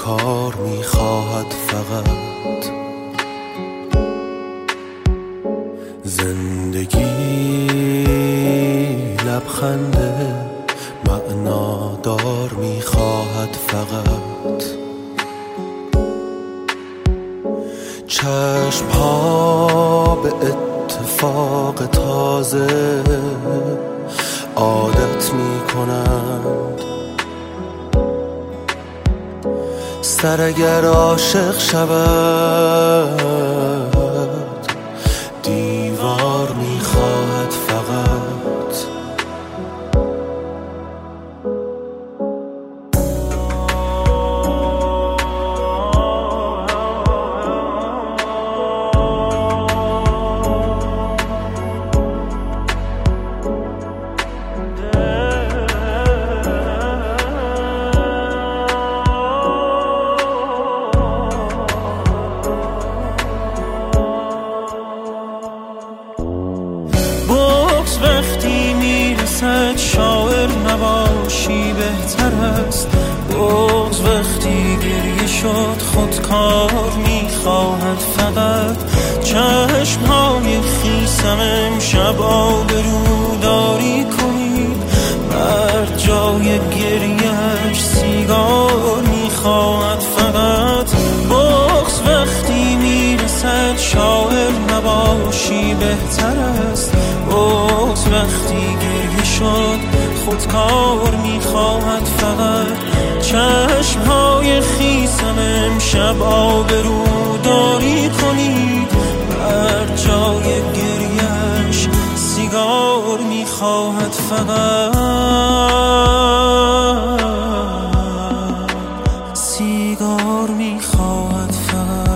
کار میخواهد فقط. زندگی لبخنده معنادار میخواهد فقط. چشم ها به اتفاق تازه عادت میکنند. سر اگر عاشق شود دیوار میخواهد فقط. وقتی میرسد شاعر نباشی بهتر است. بغض وقتی گریه شد خودکار میخواهد فقط. چشمهای خیسم امشب آبروداری کنید. بر جای گریهش سیگار میخواهد فقط. بغض وقتی میرسد شاعر نباشی بهتر است. بغض وقتی گریه شد خودکار میخواهد فقط. چشمهای خیسم امشب آبروداری کنید. بر جای گریهش سیگار میخواهد فقط. سیگار میخواهد فقط.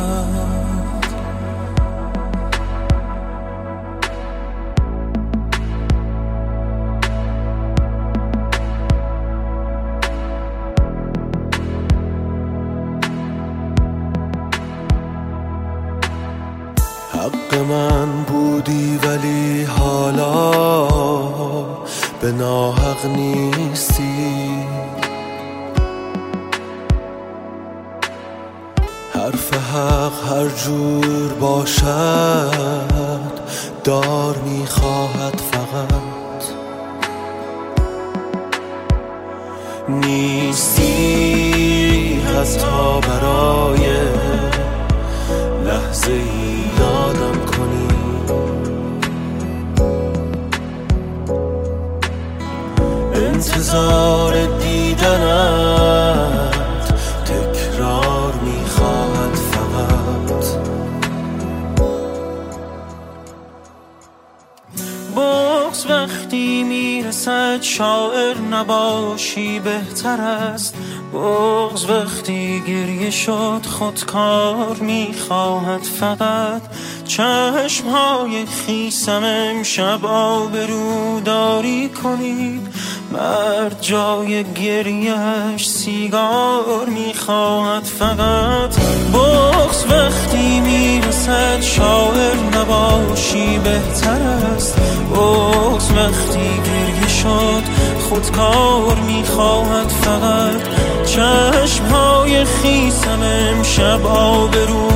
حق من بودی ولی حالا به ناحق نیستی. حرف حق هر جور باشد دار میخواهد فقط. نیستی حتی برای لحظه ای یادم کنی. انتظار دیدنت تکرار میخواهد فقط. بغض وقتی میرسد شاعر نباشی بهتر است. بغض وقتی گریه شد خودکار میخواهد فقط. چشمهای خیسم امشب آبروداری کنید. بر جای گریهش سیگار میخواهد فقط. بغض وقتی میرسد شاعر نباشی بهتر است. بغض وقتی گریه شد خودکار میخواهد فقط. چشمهای خیسم امشب آبرو